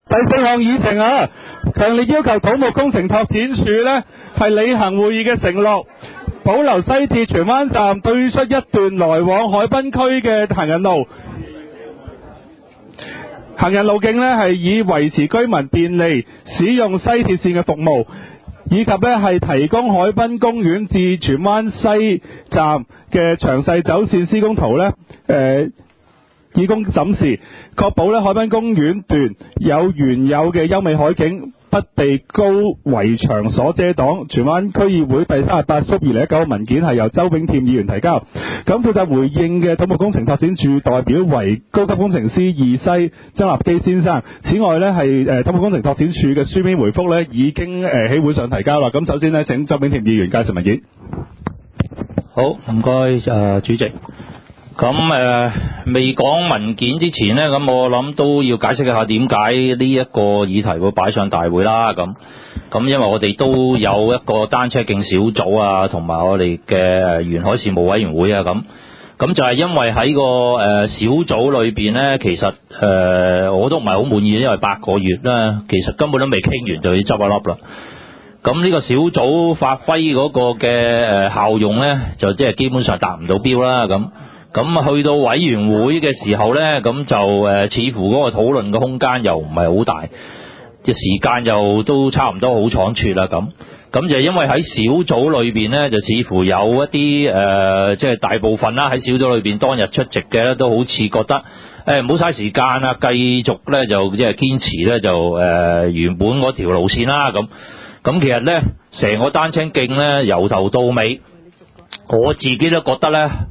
第4項議程啊，強烈要求土木工程拓展署呢係履行會議嘅承諾，保留西鐵荃灣站對出一段來往海濱區嘅行人路。行人路徑呢係以維持居民便利使用西鐵線嘅服務，以及呢係提供海濱公園至荃灣西站嘅詳細走線施工圖呢以供審視，確保呢海濱公園段有原有嘅優美海景，不被高圍牆所遮擋。荃灣區議會第38幅2019文件係由周炳添議員提交。咁負責回應嘅土木工程拓展署代表為高級工程師二西曾立基先生。此外呢係土木工程拓展署嘅書面回覆呢已經喺會上提交啦。咁首先呢請周炳添議員介紹文件。 好，唔該主席。咁未講文件之前呢，咁我諗都要解釋一下點解呢一個議題會擺上大會啦。咁因為我哋都有一個單車徑小組啊，同埋我哋嘅沿海事務委員會啊。咁就係因為喺個小組裏邊呢，其實我都唔係好滿意，因為8個月啦，其實根本都未傾完就要執一粒啦。咁呢個小組發揮嗰個嘅效用呢，就即係基本上達唔到標啦。咁去到委員會嘅時候呢，咁就似乎嗰個討論嘅空間又唔係好大，嘅時間又都差唔多好倉促啦。咁就因為喺小組裏邊呢，就似乎有一啲即係大部分啦，喺小組裏邊當日出席嘅都好似覺得唔好嘥時間啊，繼續呢就即係堅持呢就原本嗰條路線啦。咁其實呢，成個單車徑呢，由頭到尾，我自己都覺得呢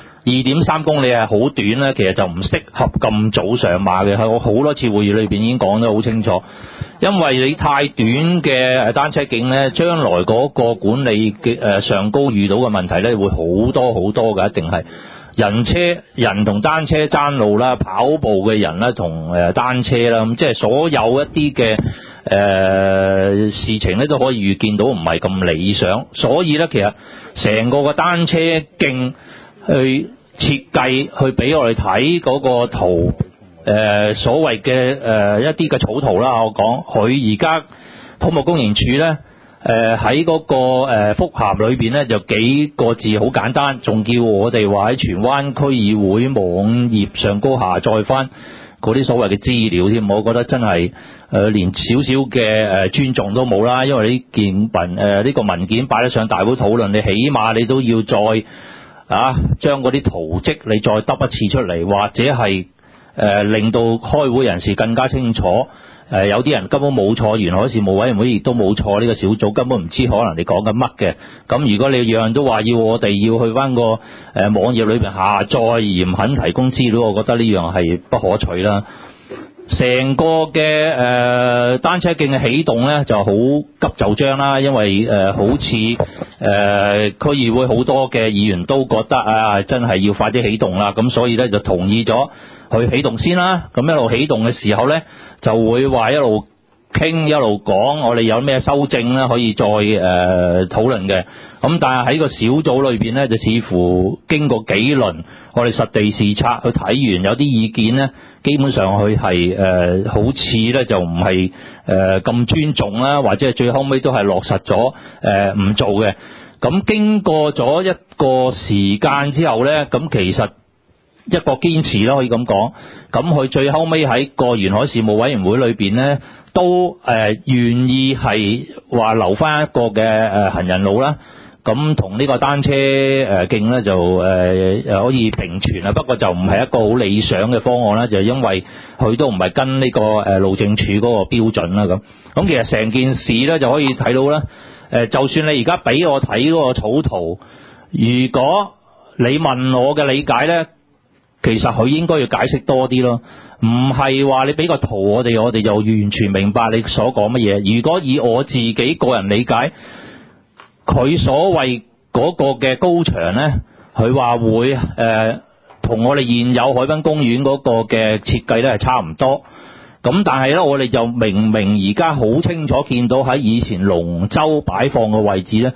2.3公里係好短咧，其實就唔適合咁早上馬嘅。我好多次會議裏邊已經講得好清楚，因為你太短嘅單車徑咧，將來嗰個管理嘅上高遇到嘅問題咧，會好多好多嘅，一定係人同單車爭路啦，跑步嘅人啦同單車啦，咁即係所有一啲嘅事情咧都可以預見到唔係咁理想，所以咧其實成個嘅單車徑去設計去俾我哋睇嗰個圖，所謂嘅一啲嘅草圖啦，我講佢而家土木工程署咧，喺嗰個覆函裏邊咧就幾個字好簡單，仲叫我哋話喺荃灣區議會網頁上高下載翻嗰啲所謂嘅資料添，我覺得真係連少少嘅尊重都冇啦，因為呢個文件擺得上大會討論，你起碼你都要再將嗰啲圖蹟你再得一次出嚟，或者係令到開會人士更加清楚。有啲人根本冇錯，沿海事務委員會亦都冇錯，呢個小組根本唔知可能你講緊乜嘅。咁如果你樣樣都話要我哋要去翻個網頁裏邊下載而唔肯提供資料，我覺得呢樣係不可取啦。成個嘅單車徑嘅起動呢就好急就章啦，因為好似區議會好多嘅議員都覺得真係要快啲起動啦，咁所以呢就同意咗去起動先啦。咁一路起動嘅時候呢，就會話一路傾一路講，我哋有咩修正呢可以再討論嘅。咁但係喺個小組裏邊呢，就似乎經過幾輪我哋實地視察去睇完，有啲意見呢基本上佢係好似呢就唔係咁尊重啦，或者係最後尾都係落實咗唔做嘅。咁經過咗一個時間之後呢，咁其實一個堅持啦，可以咁講。咁佢最後尾喺個沿海事務委員會裏邊呢，都願意係話留翻一個嘅行人路啦。咁同呢個單車徑呢就可以並存啦，不過就唔係一個好理想嘅方案啦，就係因為佢都唔係跟呢個路政署嗰個標準啦。咁其實成件事呢就可以睇到啦。就算你而家俾我睇嗰個草圖，如果你問我嘅理解呢，其實佢應該要解釋多啲咯，唔係話你俾個圖我哋就完全明白你所講乜嘢。如果以我自己個人理解，佢所謂嗰個嘅高牆呢，佢話會同我哋現有海濱公園嗰個嘅設計呢係差唔多。咁但係呢，我哋就明而家好清楚見到喺以前龍舟擺放嘅位置呢，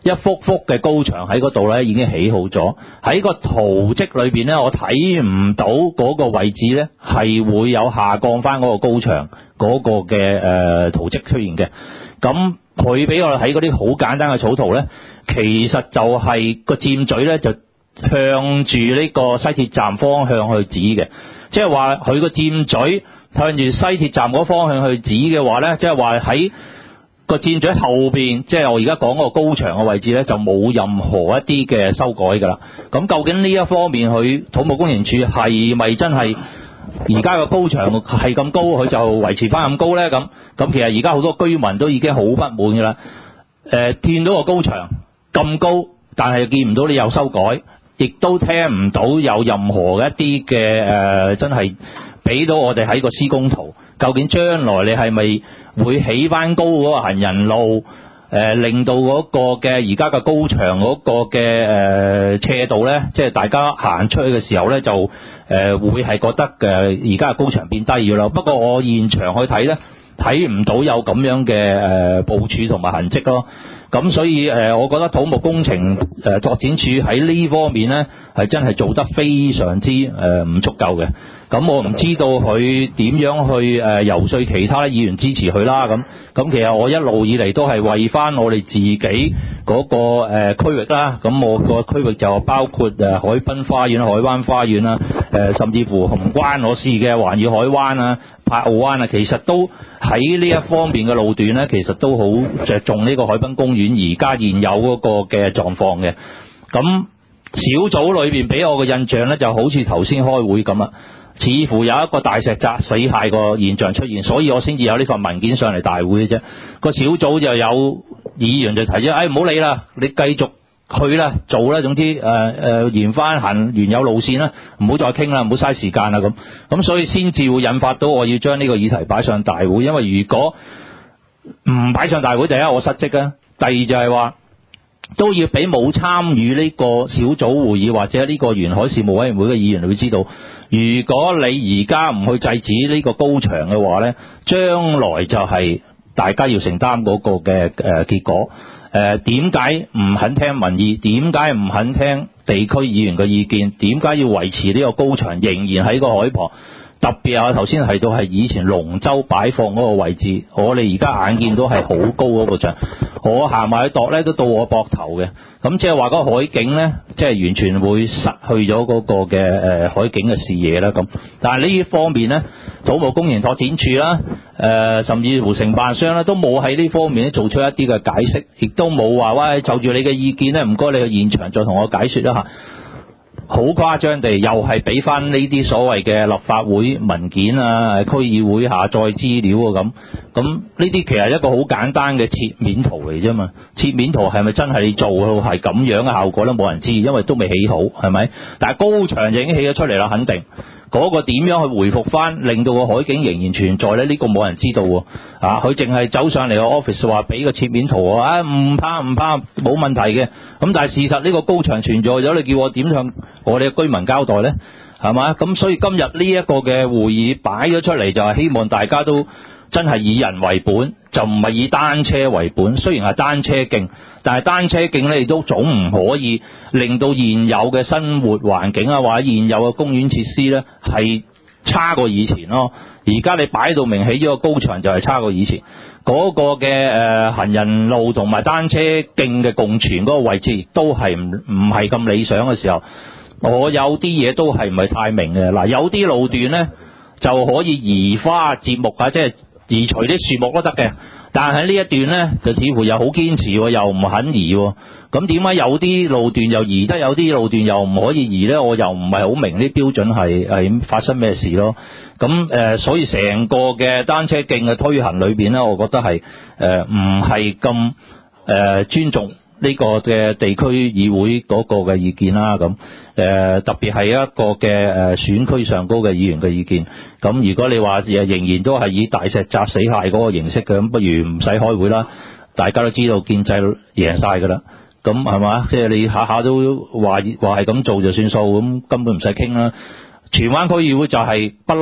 一幅幅嘅高牆喺嗰度咧已經起好咗，喺個圖則裏邊咧，我睇唔到嗰個位置咧係會有下降翻嗰個高牆嗰個嘅圖則出現嘅。咁佢俾我哋睇嗰啲好簡單嘅草圖咧，其實就係個箭嘴咧就向住呢個西鐵站方向去指嘅，即係話佢個箭嘴向住西鐵站嗰方向去指嘅話咧，即係話喺個箭嘴後邊，即係我而家講嗰個高牆嘅位置咧，就冇任何一啲嘅修改噶啦。咁究竟呢一方面，佢土木工程處係咪真係而家個高牆係咁高，佢就維持翻咁高咧？咁其實而家好多居民都已經好不滿噶啦。見到個高牆咁高，但係見唔到你有修改，亦都聽唔到有任何一啲嘅真係俾到我哋喺個施工圖。究竟將來你係咪會起翻高嗰個行人路？令到嗰個嘅而家嘅高牆嗰個嘅斜度咧，即係大家行出去嘅時候咧，就會係覺得而家嘅高牆變低咗啦。不過我現場去睇咧，睇唔到有咁樣嘅部署同埋痕跡咯。咁所以我覺得土木工程拓展處喺呢方面咧係真係做得非常之唔足夠嘅。咁我唔知道佢點樣去遊說其他議員支持佢啦。咁其實我一路以嚟都係為翻我哋自己嗰個區域啦。咁我個區域就包括海濱花園、海灣花園啦，甚至乎紅關我試嘅環宇海灣啊、柏傲灣啊，其實都喺呢一方面嘅路段咧，其實都好着重呢個海濱公園而家現有嗰個嘅狀況嘅。咁小組裏邊俾我嘅印象咧，就好似頭先開會咁啊。似乎有一個大石砸死蟹個現象出現，所以我先至有呢份文件上嚟大會嘅啫。個小組就有議員就提咗，唔好理啦，你繼續去啦，做啦，總之沿翻行原有路線啦，唔好再傾啦，唔好嘥時間啦咁所以先至會引發到我要將呢個議題擺上大會。因為如果唔擺上大會，第一我失職啊，第二就係話都要俾冇參與呢個小組會議或者呢個沿海事務委員會嘅議員會知道，如果你而家唔去制止呢個高牆嘅話呢，將來就係大家要承擔嗰個嘅結果。點解唔肯聽民意？點解唔肯聽地區議員嘅意見？點解要維持呢個高牆仍然喺個海旁？特別係我頭先提到係以前龍舟擺放嗰個位置，我哋而家眼見到係好高嗰個牆，我行埋去度咧都到我膊頭嘅。咁即係話嗰個海景咧，即係完全會失去咗嗰個嘅海景嘅視野啦。咁但係呢一方面咧，土木工程拓展處啦，甚至乎承辦商咧都冇喺呢方面咧做出一啲嘅解釋，亦都冇話喂，就住你嘅意見咧，唔該你去現場再同我解說一下。好誇張地又係俾翻呢啲所謂嘅立法會文件啊、區議會下載資料啊咁呢啲其實一個好簡單嘅切面圖嚟啫嘛。切面圖係咪真係做到係咁樣嘅效果咧？冇人知，因為都未起好，係咪？但係高牆就已經起咗出嚟啦，肯定。嗰個點樣去回復翻，令到個海景仍然存在咧？呢個冇人知道喎。佢淨係走上嚟個 office 話俾個切面圖啊，唔怕，冇問題嘅。咁但係事實呢個高牆存在咗，你叫我點向我哋嘅居民交代咧？係嘛？咁所以今日呢一個嘅會議擺咗出嚟，就係希望大家都真係以人為本，就唔係以單車為本。雖然係單車徑，但係單車徑咧亦都總唔可以令到現有嘅生活環境啊，或者現有嘅公園設施咧係差過以前咯。而家你擺到明起咗個高牆就係差過以前嗰個嘅行人路同埋單車徑嘅共存嗰個位置，亦都係唔係咁理想嘅時候，我有啲嘢都係唔係太明嘅。嗱，有啲路段咧就可以移花接木啊，即係移除啲樹木都得嘅。但係呢一段咧就似乎又好堅持，又唔肯移。咁點解有啲路段又移得，有啲路段又唔可以移咧？我又唔係好明啲標準係發生咩事咯。咁所以成個嘅單車徑嘅推行裏邊咧，我覺得係唔係咁尊重呢個嘅地區議會嗰個嘅意見啦。咁特別係一個嘅選區上高嘅議員嘅意見。咁如果你話仍然都係以大石砸死蟹嗰個形式嘅，咁不如唔使開會啦。大家都知道建制贏晒㗎啦。咁係嘛？即係你下下都話係咁做就算數，咁根本唔使傾啦。荃灣區議會就係不嬲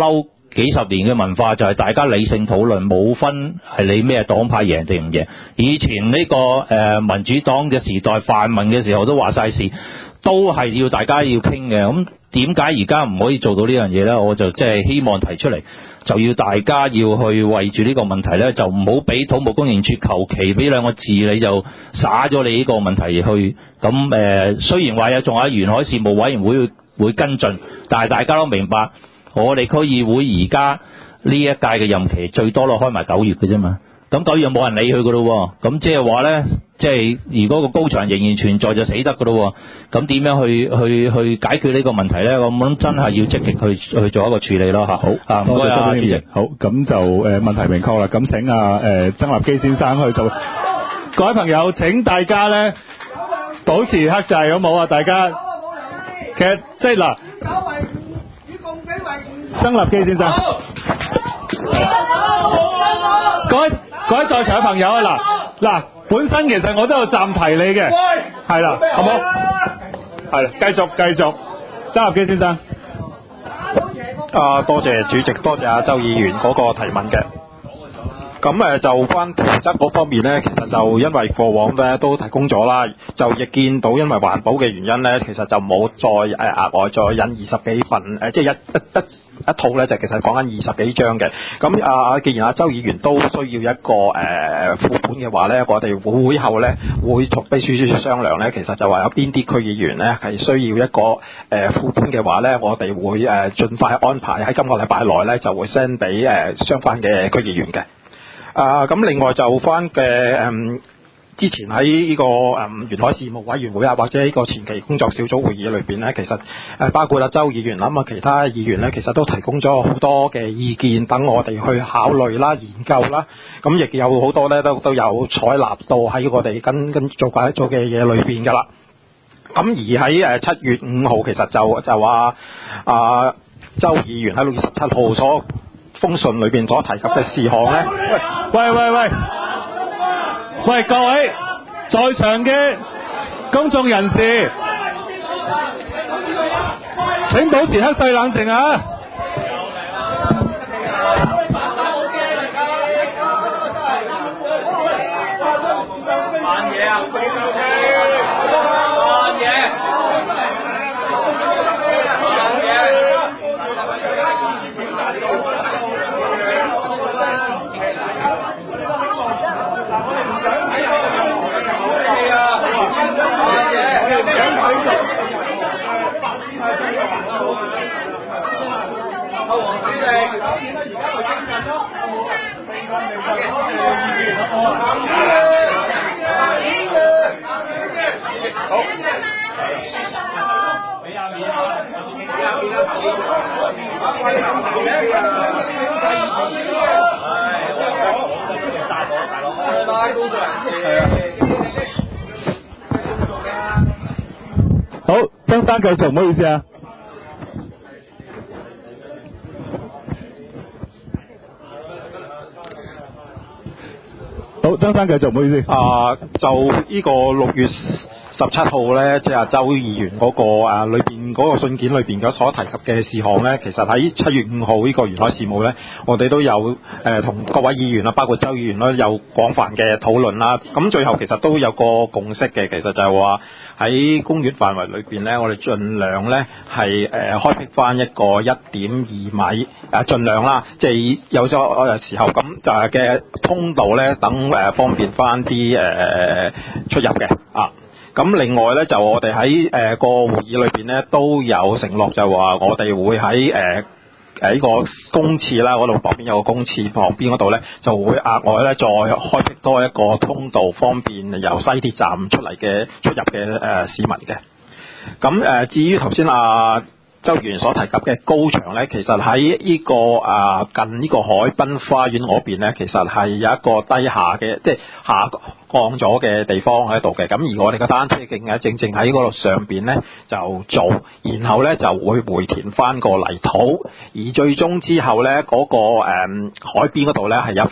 幾十年嘅文化就係大家理性討論，冇分係你咩黨派贏定唔贏。以前呢個民主黨嘅時代、泛民嘅時候都話晒事，都係要大家要傾嘅。咁點解而家唔可以做到呢樣嘢呢？我就即係希望提出嚟，就要大家要去為住呢個問題呢，就唔好俾土木工程處求其俾兩個字你就灑咗你呢個問題去。咁雖然話仲有沿海事務委員會跟進，但係大家都明白，我哋區議會而家呢一屆嘅任期最多都開埋9月嘅啫嘛。咁9月冇人理佢噶咯，咁即係話呢，即係如果個高牆仍然存在就死得噶咯。咁點樣去解決呢個問題呢？我諗真係要積極去做一個處理咯嚇。好，唔該啊，主席。 好，咁就問題明確啦。咁請曾立基先生去做。各位朋友，請大家呢保持克制，好冇啊？大家其實即係嗱，曾立基先生，各位在場嘅朋友啊，嗱，本身其實我都有暫提你嘅，係啦，好冇？係啦，繼續，曾立基先生。 多謝主席，多謝阿周議員嗰個提問嘅。咁就翻圖則嗰方面呢，其實就因為過往呢都提供咗啦，就亦見到因為環保嘅原因呢，其實就冇再額外再印20幾份即係一套呢，就其實講緊20幾張嘅。咁既然阿周議員都需要一個副本嘅話呢，我哋會後呢會同秘書處商量呢，其實就話有邊啲區議員呢係需要一個副本嘅話呢，我哋會盡快安排喺今個禮拜內呢就會 send 俾相關嘅區議員嘅。咁另外就翻嘅之前喺呢個沿海事務委員會啊，或者呢個前期工作小組會議裏邊呢，其實包括阿周議員啦，其他議員呢，其實都提供咗好多嘅意見，等我哋去考慮啦、研究啦。咁亦有好多呢都有採納到喺我哋跟做嘅嘢裏邊噶啦。咁而喺7月5號，其實就話周議員喺6月17號所封信裏邊所提及嘅事項呢， 喂，各位在場嘅公眾人士，請保持克制冷靜啊！好，曾生繼續，唔好意思啊。好，曾生繼續，唔好意思。 就呢個6月17號呢，即係阿周議員嗰個裏邊嗰個信件裏邊嘅所提及嘅事項呢，其實喺7月5號呢個沿海事務呢，我哋都有同各位議員啦，包括周議員啦，有廣泛嘅討論啦。咁最後其實都有個共識嘅，其實就係話喺公園範圍裏邊呢，我哋盡量呢係開闢翻一個1.2米盡量啦，即係有咗時候咁就係嘅通道呢，等方便翻啲出入嘅咁另外咧，就我哋喺個會議裏邊咧都有承諾，就話我哋會喺呢個公廁啦嗰度旁邊有個公廁旁邊嗰度咧，就會額外咧再開闢多一個通道，方便由西鐵站出入嘅市民嘅。咁至於頭先周議員所提及嘅高牆咧，其實喺呢個近呢個海濱花園嗰邊咧，其實係有一個低下嘅，即係下降咗嘅地方喺度嘅。咁而我哋嘅單車徑咧，正喺嗰度上邊咧就做，然後咧就會回填翻個泥土，而最終之後咧嗰個海邊嗰度咧係有幅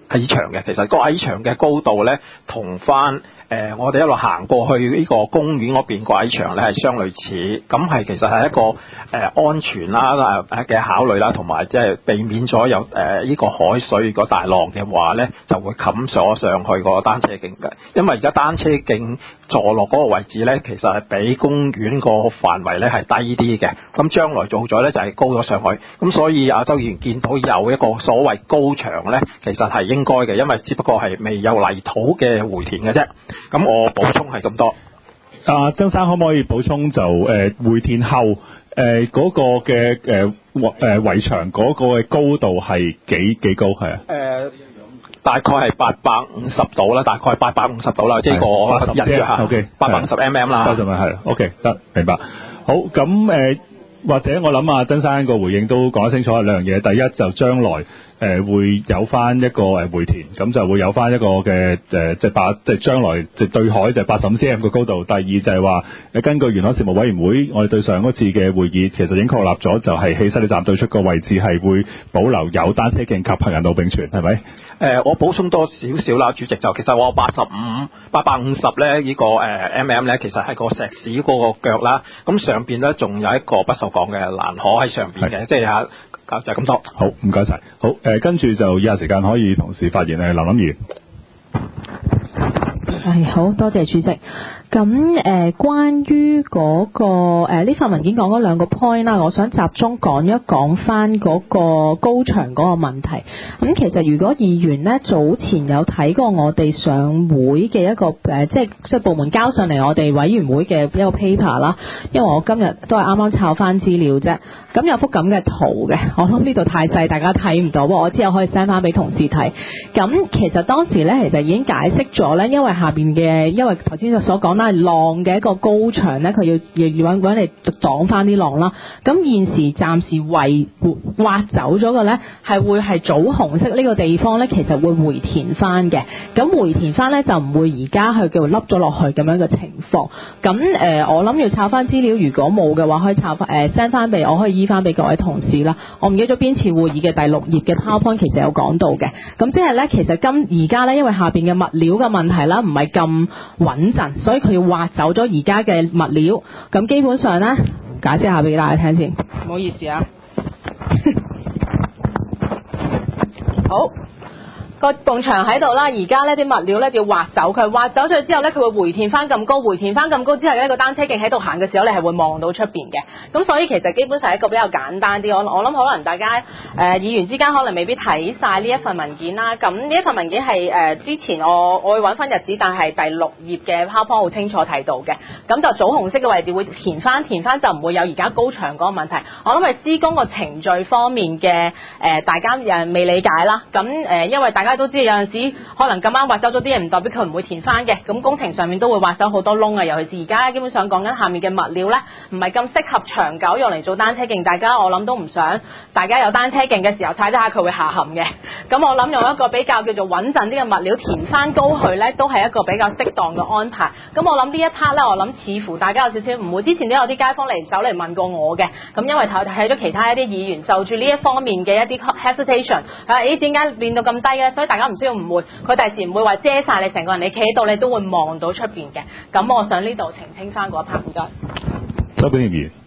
矮牆嘅。其實個矮牆嘅高度咧，同翻我哋一路行過去呢個公園嗰邊個矮牆咧係相類似。咁係其實係一個安全啦嘅考慮啦，同埋即係避免咗有呢個海水個大浪嘅話咧，就會冚咗上去個單車徑嘅。因為而家單車徑坐落嗰個位置咧，其實係比公園個範圍咧係低啲嘅。咁將來做咗咧就係高咗上去。咁所以周議員見到有一個所謂高牆咧，其實係應該嘅，因為只不過係未有泥土嘅回填嘅啫。咁我補充係咁多。 曾生可唔可以補充就回填後嗰個嘅圍牆嗰個嘅高度係幾高係啊？ 大概係850度啦，大概係850度啦，即係個人腳下850 mm 啦。 80係 OK 得明白。好咁或者我諗曾生個回應都講得清楚兩樣嘢。第一就將來會有翻一個回填，咁就會有翻一個嘅即係將來即係對海就85 cm 嘅高度。第二就係話根據沿海事務委員會，我哋對上嗰次嘅會議其實已經確立咗，就係喺西鐵站對出個位置係會保留有單車徑及行人路並存，係咪？ 我補充多少少啦，主席，就其實我850咧呢個mm 咧，其實係個石屎嗰個腳啦，咁上邊咧仲有一個不鏽鋼嘅欄河喺上邊嘅，即係就係咁多。 好，唔該晒。好跟住就以下時間可以同時發言林琳議員。 好多謝主席。咁關於嗰個呢份文件講嗰兩個 point 啦，我想集中講一講翻嗰個高牆嗰個問題。咁其實如果議員呢早前有睇過我哋上會嘅一個即係部門交上嚟我哋委員會嘅一個 paper 啦，因為我今日都係啱啱抄翻資料啫。咁有幅咁嘅圖嘅，我諗呢度太細大家睇唔到，我之後可以 send 翻俾同事睇。咁其實當時呢，其實已經解釋咗呢，因為下邊嘅因為頭先所講啦，浪嘅一個高牆呢，佢要揾嚟擋翻啲浪啦。咁現時暫時挖走咗嘅呢，係會係棗紅色呢個地方呢，其實會回填翻嘅。咁回填翻呢，就唔會而家去叫凹咗落去咁樣嘅情況。咁我諗要抄翻資料，如果冇嘅話，可以抄翻send 翻俾我，可以依翻俾各位同事啦。我唔記得咗邊次會議嘅第6頁嘅 PowerPoint 其實有講到嘅。咁即係呢，其實而家呢，因為下邊嘅物料嘅問題啦，唔係咁穩陣，所以佢要挖走咗而家嘅物料。咁基本上呢，解釋下俾大家聽先。唔好意思啊。好。個埲牆喺度啦，而家呢啲物料呢，就要挖走佢，挖走咗之後呢，佢會回填翻咁高，回填翻咁高之後呢，個單車徑喺度行嘅時候，你係會望到出邊嘅。咁所以其實基本上係一個比較簡單啲，我諗可能大家議員之間可能未必睇晒呢一份文件啦。咁呢一份文件係之前我會揾翻日子，但係第6頁嘅 PowerPoint 好清楚睇到嘅。咁就棗紅色嘅位置會填翻就唔會有而家高牆嗰個問題。我諗係施工個程序方面嘅大家未理解啦。咁因為大家都知有陣時可能咁啱挖走咗啲嘢，唔代表佢唔會填翻嘅。咁工程上面都會挖走好多窿啊，尤其是而家基本上講緊下面嘅物料呢，唔係咁適合長久用嚟做單車徑。大家我諗都唔想大家有單車徑嘅時候踩得下佢會下陷嘅。咁我諗用一個比較叫做穩陣啲嘅物料填翻高佢呢，都係一個比較適當嘅安排。咁我諗呢一 part 呢，我諗似乎大家有少少唔會。之前都有啲街坊走嚟問過我嘅。咁因為睇咗其他一啲議員就住呢一方面嘅一啲 hesitation， 點解變到咁低嘅？所以大家唔需要誤會，佢第時唔會話遮晒你成個人，你企喺度你都會望到出邊嘅。咁我想呢度澄清翻嗰一 part，唔該。 周炳業議員。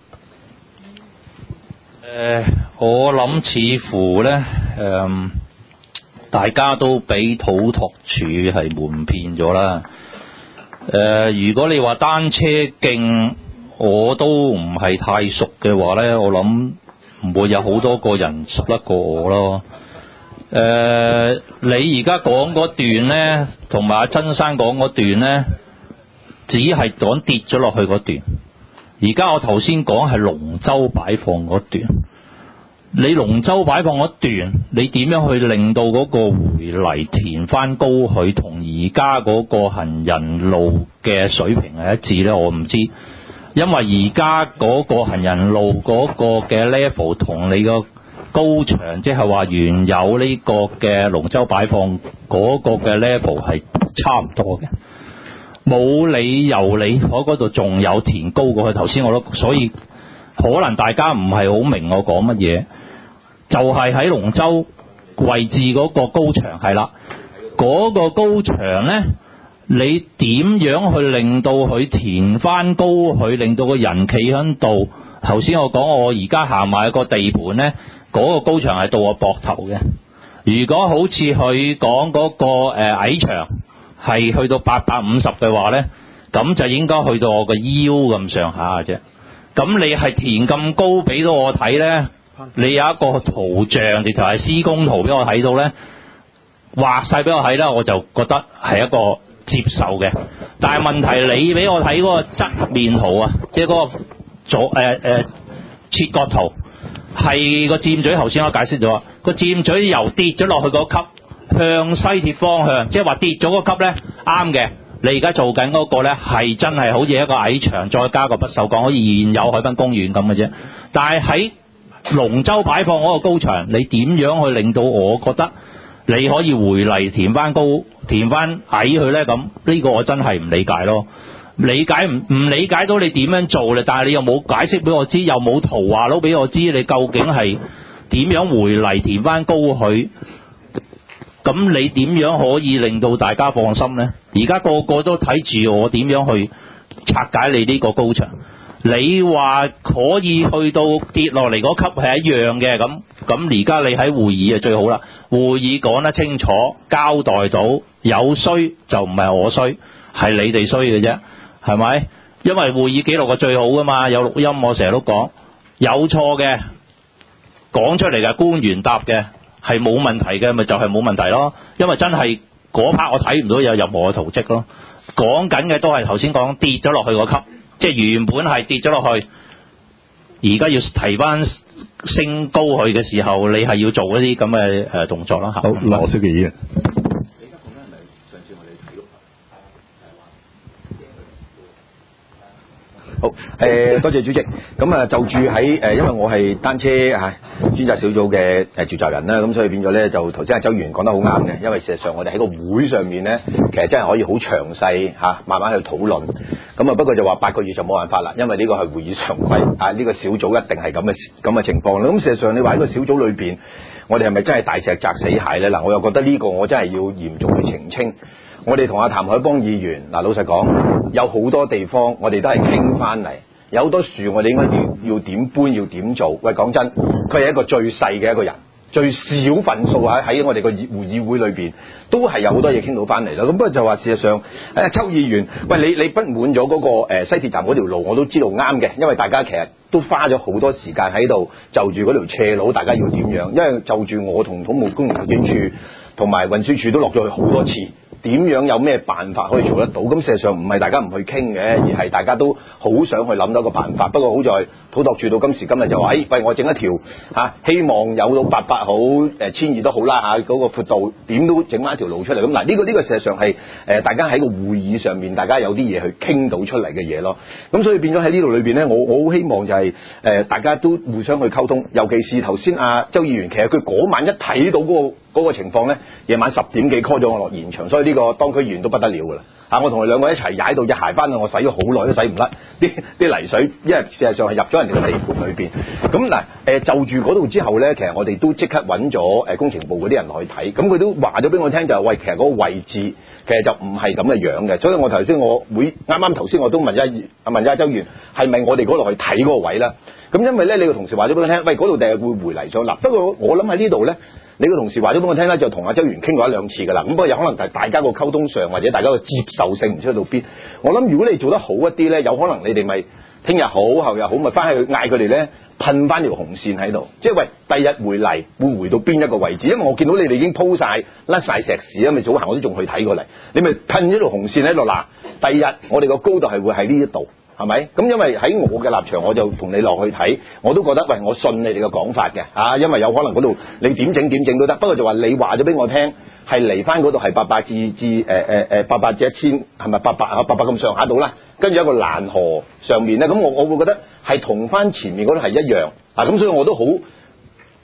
我諗似乎呢，大家都俾土拓署係瞞騙咗啦。如果你話單車徑，我都唔係太熟嘅話呢，我諗唔會有好多個人熟得過我咯。你而家講嗰段呢，同埋阿曾生講嗰段呢，只係講跌咗落去嗰段。而家我頭先講係龍舟擺放嗰段。你龍舟擺放嗰段，你點樣去令到嗰個回泥填翻高佢，同而家嗰個行人路嘅水平係一致呢？我唔知，因為而家嗰個行人路嗰個嘅 level 同你個高牆，即係話原有呢個嘅龍舟擺放嗰個嘅 level 係差唔多嘅，冇理由你嗰度仲有填高過去。頭先我都，所以可能大家唔係好明我講乜嘢，就係喺龍舟位置嗰個高牆係啦。 嗰個高牆咧，你點樣去令到佢填翻高佢，令到個人企喺度？頭先我講我而家行埋個地盤咧，嗰個高牆係到我膊頭嘅。如果好似佢講嗰個矮牆係去到850嘅話咧，咁就應該去到我個腰咁上下嘅啫。咁你係填咁高俾到我睇咧，你有一個圖像，直頭係施工圖俾我睇到咧，畫晒俾我睇啦，我就覺得係一個接受嘅。但係問題你俾我睇嗰個側面圖啊，即係嗰個切割圖，係個尖嘴頭先我解釋咗，個尖嘴由跌咗落去嗰級向西鐵方向，即係話跌咗嗰級咧啱嘅。你而家做緊嗰個咧係真係好似一個矮牆，再加個不鏽鋼，好似現有海濱公園咁嘅啫。但係喺龍舟擺放嗰個高牆，你點樣去令到我覺得你可以回嚟填翻高、填翻矮佢咧？咁呢個我真係唔理解咯。唔理解到你點樣做咧？但係你又冇解釋俾我知，又冇圖畫佬俾我知，你究竟係點樣回嚟填翻高佢？咁你點樣可以令到大家放心呢？而家個個都睇住我點樣去拆解你呢個高牆。你話可以去到跌落嚟嗰級係一樣嘅，咁而家你喺會議就最好啦。會議講得清楚，交代到有衰就唔係我衰，係你哋衰嘅啫，係咪？因為會議記錄係最好噶嘛，有錄音我成日都講，有錯嘅講出嚟嘅官員答嘅。係冇問題嘅，咪就係冇問題咯。因為真係嗰 part 我睇唔到有任何嘅圖蹟咯。講緊嘅都係頭先講跌咗落去嗰級，即係原本係跌咗落去，而家要提翻升高去嘅時候，你係要做一啲咁嘅動作啦。好， 羅少傑議員。 好，多謝主席。咁啊，就住喺因為我係單車專責小組嘅召集人啦，咁所以變咗咧，就頭先阿周議員講得好啱嘅，因為事實上我哋喺個會上面咧，其實真係可以好詳細慢慢去討論。咁啊，不過就話8個月就冇辦法啦，因為呢個係會議常規呢個小組一定係咁嘅情況啦。咁事實上你話喺個小組裏邊，我哋係咪真係大石砸死蟹咧？嗱，我又覺得呢個我真係要嚴重去澄清。我哋同阿譚海邦議員老實講，有好多地方我哋都係傾翻嚟，有好多樹我哋應該要點搬要點做。喂，講真，佢係一個最細嘅一個人，最少份數喺我哋個會議會裏邊，都係有好多嘢傾到翻嚟啦。咁不過就話事實上，周議員，喂你不滿咗嗰個西鐵站嗰條路，我都知道啱嘅，因為大家其實都花咗好多時間喺度就住嗰條斜路，大家要點樣？因為就住我同土木工程發展處同埋運輸署都落咗去好多次。點樣有咩辦法可以做得到？咁事實上唔係大家唔去傾嘅，而係大家都好想去諗到一個辦法。不過好在土拓署到今時今日就話，喂，我整一條希望有到800好1200都好啦嗰個闊度點都整翻一條路出嚟。咁嗱，呢個事實上係大家喺個會議上面，大家有啲嘢去傾到出嚟嘅嘢咯。咁所以變咗喺呢度裏邊咧，我好希望就係大家都互相去溝通。尤其是頭先周議員，其實佢嗰晚一睇到嗰個情況咧，夜晚10點幾 call 咗我落現場，所以呢個當區議員都不得了㗎啦。我同佢兩個一齊踩到隻鞋翻去，我洗咗好耐都洗唔甩啲泥水，因為事實上係入咗人哋嘅地盤裏邊。咁嗱就住嗰度之後咧，其實我哋都即刻揾咗工程部嗰啲人落去睇，咁佢都話咗俾我聽就係喂，其實嗰個位置其實就唔係咁嘅樣嘅。所以我頭先啱頭先我都問一周議員係咪我哋嗰度去睇嗰個位啦？咁因為咧你個同事話咗俾我聽，喂，嗰度第日會回泥上嗱。不過我諗喺呢度咧。你個同事話咗俾我聽咧，就同阿周議員傾過1-2次㗎啦。咁不過有可能大家個溝通上或者大家個接受性唔知去到邊。我諗如果你做得好一啲咧，有可能你哋咪聽日好後日好，咪翻去嗌佢哋咧噴翻條紅線喺度。即係喂，第日回嚟會回到邊一個位置？因為我見到你哋已經鋪晒甩晒石屎啊，咪早行我都仲去睇過嚟。你咪噴咗條紅線喺度嗱，第日我哋個高度係會喺呢一度。係咪？咁因為喺我嘅立場，我就同你落去睇，我都覺得喂，我信你哋嘅講法嘅因為有可能嗰度你點整都得。不過就話你話咗俾我聽，係嚟翻嗰度係800至800至1000，係咪800咁上下度啦？跟住一個欄河上面咧，咁我會覺得係同翻前面嗰度係一樣咁所以我都好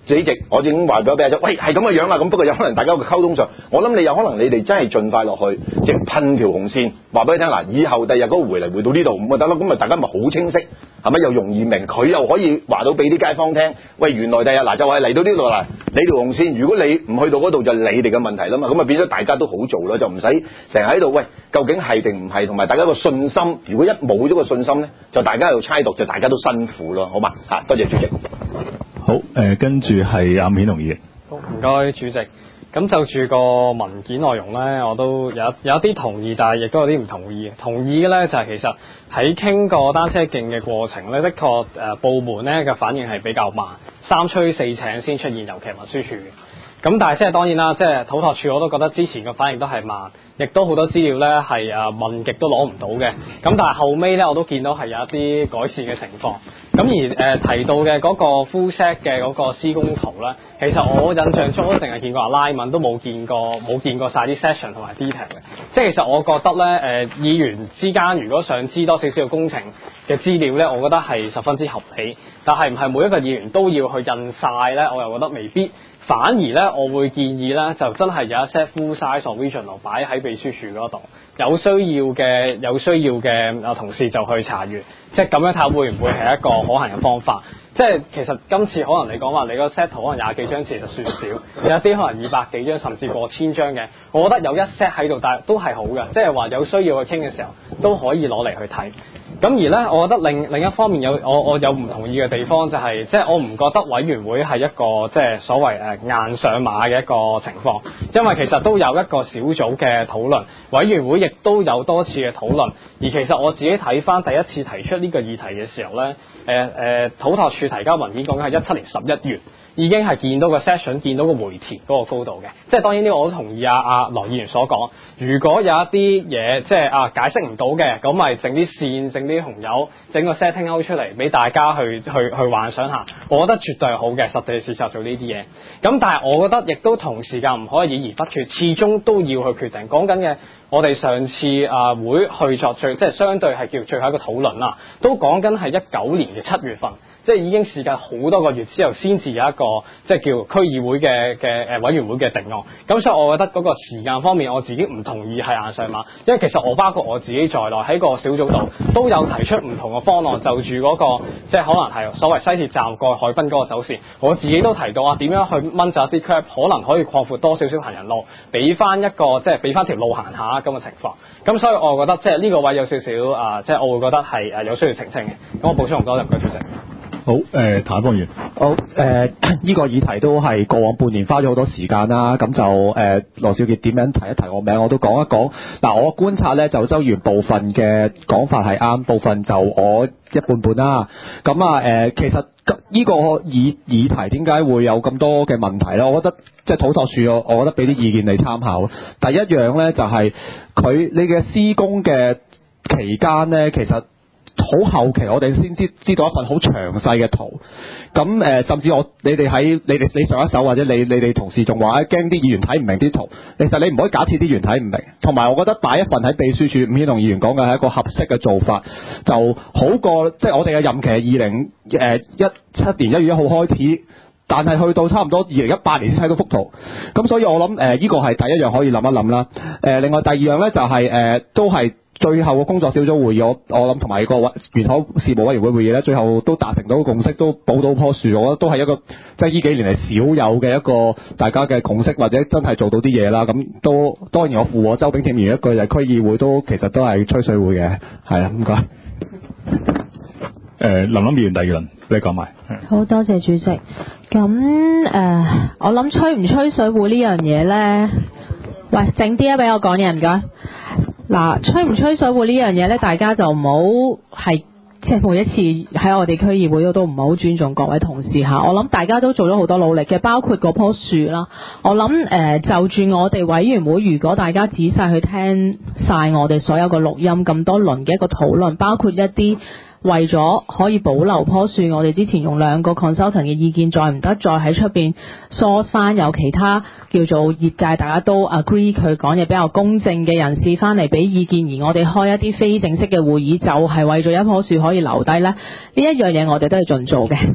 主席，我已經話咗俾阿周，喂係咁嘅樣啦，咁不過有可能大家嘅溝通上，我諗你有可能你哋真係盡快落去，即係噴條紅線，話俾你聽嗱，以後第日嗰個回嚟回到呢度咁咪得咯，咁咪大家咪好清晰，係咪又容易明？佢又可以話到俾啲街坊聽，喂原來第日嗱就係嚟到呢度啦，你條紅線，如果你唔去到嗰度就係你哋嘅問題啦嘛，咁咪變咗大家都好做咯，就唔使成日喺度喂究竟係定唔係，同埋大家個信心，如果一冇咗個信心咧，就大家喺度猜度，就大家都辛苦咯，好嘛嚇？多謝主席。 好，跟住係阿冕龍議員。 好，唔該主席。咁就住個文件內容呢，我都有一啲同意，但係亦都有啲唔同意。同意嘅呢，就係其實喺傾個單車徑嘅過程呢，的確部門呢嘅反應係比較慢，三催四請先出現，尤其運輸署。咁但係即係當然啦，即係土拓署我都覺得之前嘅反應都係慢，亦都好多資料呢係問極都攞唔到嘅。咁但係後尾呢，我都見到係有一啲改善嘅情況。咁而提到嘅嗰個 full set 嘅嗰個施工圖咧，其實我印象中都淨係見過拉文，都冇見過晒啲 section 同埋 detail 嘅。即係其實我覺得咧，議員之間如果想知多少少工程嘅資料咧，我覺得係十分之合理。但係唔係每一個議員都要去印晒咧？我又覺得未必。反而咧，我會建議咧，就真係有一 set full size original 擺喺秘書處嗰度，有需要嘅同事就去查閱，即係咁樣睇下會唔會係一個可行嘅方法。即係其實今次可能你講話你個 set 圖可能廿幾張字就算少，有一啲可能200幾張甚至過1000張嘅，我覺得有一 set 喺度，但係都係好嘅，即係話有需要去傾嘅時候都可以攞嚟去睇。咁而咧，我覺得另一方面我有唔同意嘅地方就係，即係我唔覺得委員會係一個即係所謂硬上馬嘅一個情況，因為其實都有一個小組嘅討論，委員會亦都有多次嘅討論。而其實我自己睇翻第一次提出呢個議題嘅時候咧，土拓署提交文件講緊係17年11月。已經係見到個 session， 見到個回填嗰個高度嘅，即係當然呢個我都同意羅議員所講。如果有一啲嘢即係解釋唔到嘅，咁咪整啲線、整啲紅油、整個 setting out 出嚟俾大家去幻想下。我覺得絕對係好嘅，實地視察做呢啲嘢。咁但係我覺得亦都同時間唔可以議而不決，始終都要去決定。講緊嘅我哋上次會去作即係相對係叫最後一個討論啦，都講緊係19年嘅7月份。即係已經時間好多個月之後，先至有一個即係叫區議會嘅委員會嘅定案。咁所以我覺得嗰個時間方面，我自己唔同意係硬上馬，因為其實我包括我自己在內喺個小組度都有提出唔同嘅方案，就住嗰個即係可能係所謂西鐵站過海濱嗰個走線，我自己都提到點樣去掹走一啲 curb， 可能可以擴闊多少少行人路，俾翻條路行下咁嘅情況。咁所以我覺得即係呢個位有少少即係我會覺得係有需要澄清嘅。咁我補充唔多謝，唔該主席。 好，譚一邦議員。 好，呢個議題都係過往半年花咗好多時間啦。咁就羅少傑點樣提一提我名，我都講一講。嗱，我觀察咧就周議員部分嘅講法係啱，部分就我一半半啦。咁其實呢個議題點解會有咁多嘅問題咧？我覺得即係土拓署，我覺得俾啲意見你參考。第一樣咧就係你嘅施工嘅期間咧，其實好後期我哋先知道一份好詳細嘅圖，咁甚至你上一手或者你哋同事仲話驚啲議員睇唔明啲圖，其實你唔可以假設啲議員睇唔明，同埋我覺得擺一份喺秘書處，伍顯龍議員講嘅係一個合適嘅做法，就好過即係我哋嘅任期係2017年1月1號開始，但係去到差唔多2018年先睇到幅圖，咁所以我諗呢個係第一樣可以諗一諗啦。另外第二樣呢，就係都係最後個工作小組會議，我諗同埋個園口事務委員會會議咧，最後都達成到共識，都補到棵樹，我覺得都係一個即係呢幾年嚟少有嘅一個大家嘅共識，或者真係做到啲嘢啦。咁都當然我附和周炳添議員一句，就係區議會都其實都係吹水會嘅，係啊，唔該。 林議員第二輪你講埋。 好多謝主席。咁我諗吹唔吹水會呢樣嘢咧，喂，靜啲啊，俾我講嘢唔該。嗱，吹唔吹水會呢樣嘢咧，大家就唔好係即係每一次喺我哋區議會都唔係好尊重各位同事嚇。我諗大家都做咗好多努力嘅，包括嗰棵樹啦。我諗就住我哋委員會，如果大家仔細去聽晒我哋所有嘅錄音，咁多輪嘅一個討論，包括一啲為咗可以保留棵樹，我哋之前用2個 consultant 嘅意見，再唔得再喺出邊 source 翻有其他叫做業界大家都 agree 佢講嘢比較公正嘅人士翻嚟俾意見，而我哋開一啲非正式嘅會議，就係為咗一棵樹可以留低呢。呢一樣嘢我哋都係盡做嘅。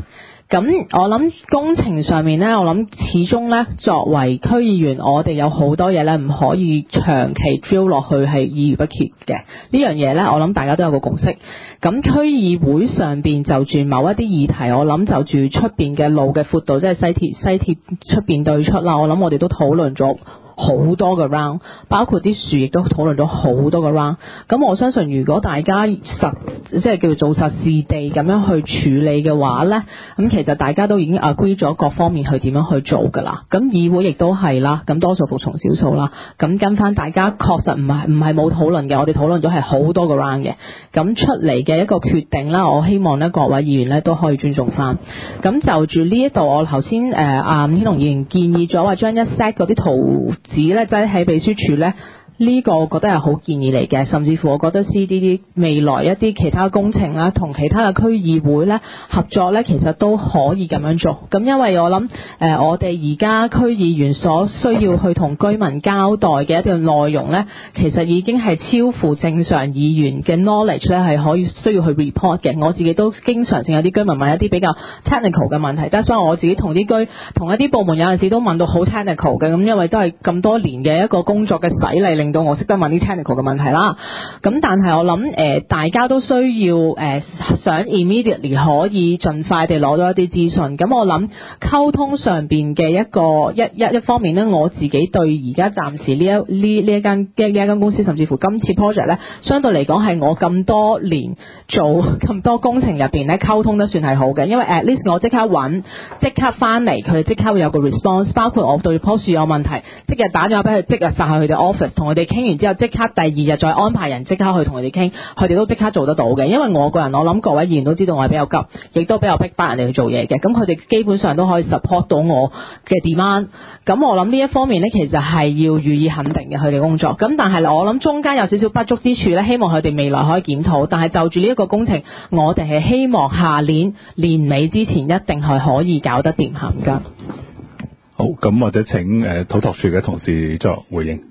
咁我諗工程上面呢，我諗始終呢，作為區議員，我哋有好多嘢呢唔可以長期 drill 落去係議而不決嘅。呢樣嘢呢，我諗大家都有個共識。咁區議會上邊就住某一啲議題，我諗就住出邊嘅路嘅闊度，即係西鐵出邊對出啦。我諗我哋都討論咗好多個 round， 包括啲樹亦都討論咗好多個 round。咁我相信如果大家即係叫做做實事地咁樣去處理嘅話呢，咁其實大家都已經 agree 咗各方面去點樣去做㗎啦。咁議會亦都係啦，咁多數服從少數啦。咁跟翻大家確實唔係冇討論嘅，我哋討論咗係好多個 round 嘅。咁出嚟嘅一個決定啦，我希望呢各位議員呢都可以尊重翻。咁就住呢一度，我頭先伍天龍議員建議咗話將一 set 嗰啲圖紙咧，即係喺秘書處咧，呢個我覺得係好建議嚟嘅，甚至乎我覺得 CDD 未來一啲其他工程啦，同其他嘅區議會咧合作咧，其實都可以咁樣做。咁因為我諗我哋而家區議員所需要去同居民交代嘅一條內容咧，其實已經係超乎正常議員嘅 knowledge 咧，係可以需要去 report 嘅。我自己都經常性有啲居民問一啲比較 technical 嘅問題，但係所以我自己同一啲部門有陣時都問到好 technical 嘅，咁因為都係咁多年嘅一個工作嘅洗禮，令到我識得問啲 technical 嘅問題啦。咁但係我諗大家都需要想 immediately 可以盡快地攞到一啲資訊。咁我諗溝通上邊嘅一方面呢，我自己對而家暫時呢一間公司，甚至乎今次 project 呢，相對嚟講係我咁多年做咁多工程入邊呢，溝通得算係好嘅。因為 at least 我即刻揾，即刻翻嚟，佢即刻會有個 response。包括我對棵樹有問題，即日打電話俾佢，即日殺去佢哋 office 同佢哋傾完之後，即刻第二日再安排人即刻去同佢哋傾，佢哋都即刻做得到嘅。因為我個人，我諗各位議員都知道我係比較急，亦都比較逼迫人哋去做嘢嘅。咁佢哋基本上都可以 support 到我嘅 demand。咁我諗呢一方面呢，其實係要予以肯定嘅佢哋工作。咁但係我諗中間有少少不足之處呢，希望佢哋未來可以檢討。但係就住呢一個工程，我哋係希望下年年尾之前一定係可以搞得掂行㗎。 好，咁或者請土拓署嘅同事作回應。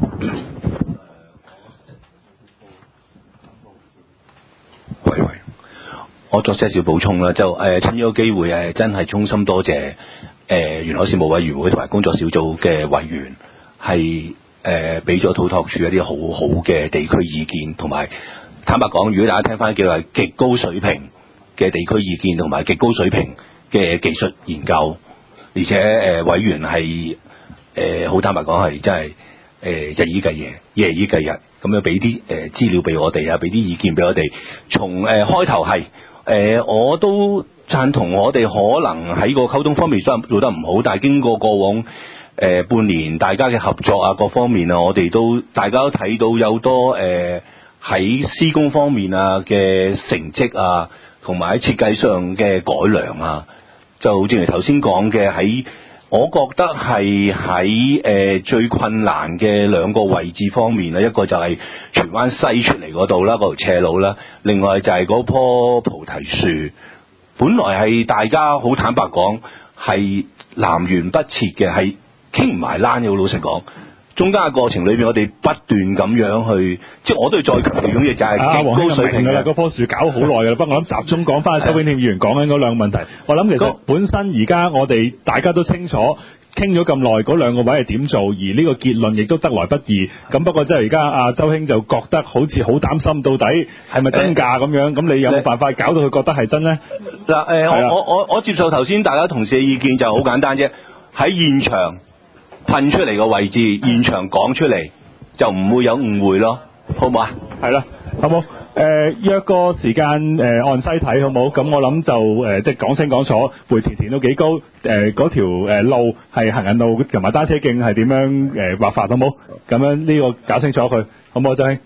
喂，我作些少補充啦，就趁呢個機會真係衷心多謝沿海事務委員會同埋工作小組嘅委員，係俾咗土拓署一啲好好嘅地區意見，同埋坦白講，如果大家聽翻叫係極高水平嘅地區意見同埋極高水平嘅技術研究，而且委員係好坦白講係真係日以繼夜，夜以繼日咁樣俾啲資料俾我哋啊，俾啲意見俾我哋。從開頭係我都贊同我哋可能喺個溝通方面做得唔好，但係經過過往半年大家嘅合作啊，各方面啊，我哋都大家都睇到有多喺施工方面啊嘅成績啊，同埋喺設計上嘅改良啊，就正如頭先講嘅，喺我覺得係喺最困難嘅兩個位置方面啦，一個就係荃灣西出嚟嗰度啦，嗰條斜路啦，另外就係嗰棵菩提樹，本來係大家好坦白講係南轅北轍嘅，係傾唔埋欄嘅，老實講。中間嘅過程裏邊，我哋不斷咁樣去，即係我都要再強調嘅嘢就係極高水平嘅。 嗰棵樹搞好耐㗎啦，不過我諗集中講翻周永添議員講緊嗰兩個問題。我諗其實本身而家我哋大家都清楚傾咗咁耐，嗰兩個位係點做，而呢個結論亦都得來不易。咁不過即係而家阿周兄就覺得好似好擔心，到底係咪真㗎咁樣？咁你有冇辦法搞到佢覺得係真呢？ 嗱我接受頭先大家同事嘅意見就好簡單啫，喺現場噴出嚟個位置，現場講出嚟就唔會有誤會咯，好唔好啊？ 係啦，好冇？約個時間按西睇好冇？咁我諗就即係講清講楚，回填都幾高，嗰條路係行人路同埋單車徑係點樣劃法好冇？咁樣呢個搞清楚佢，好唔好？周兄？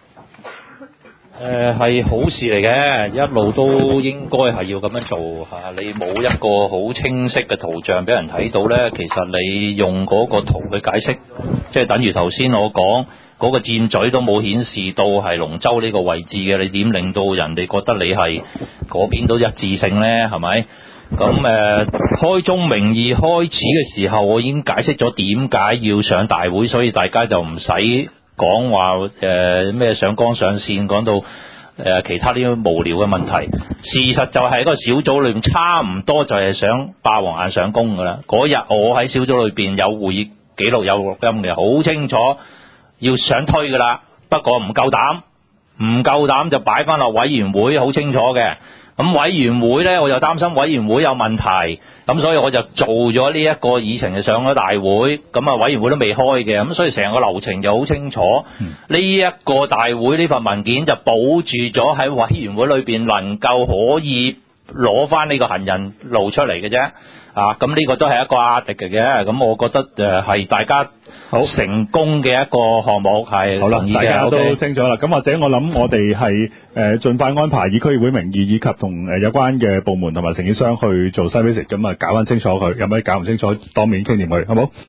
係好事嚟嘅，一路都應該係要咁樣做嚇。你冇一個好清晰嘅圖像俾人睇到呢，其實你用嗰個圖去解釋，即係等於頭先我講嗰個箭嘴都冇顯示到係龍舟呢個位置嘅，你點令到人哋覺得你係嗰邊都一致性呢？係咪？咁開宗明義開始嘅時候，我已經解釋咗點解要上大會，所以大家就唔使講話咩上綱上線，講到其他啲無聊嘅問題。事實就係個小組裏面差唔多就係想霸王硬上弓㗎啦。嗰日我喺小組裏邊有會議記錄有錄音嘅，好清楚要想推㗎啦，不過唔夠膽就擺翻落委員會，好清楚嘅。咁委員會呢，我就擔心委員會有問題，咁所以我就做咗呢一個議程就上咗大會，咁啊委員會都未開嘅，咁所以成個流程就好清楚。呢一個大會呢份文件就保住咗喺委員會裏邊能夠可以攞翻呢個行人路出嚟嘅啫。咁呢個都係一個壓力嚟嘅，咁我覺得係大家好成功嘅一個項目，係好啦， 同意嘅。 大家都 OK 清楚啦。咁或者我諗我哋係盡快安排以區議會名義以及同有關嘅部門同埋承建商去做 site visit，咁啊搞翻清楚佢，有咩搞唔清楚當面傾掂佢，好冇？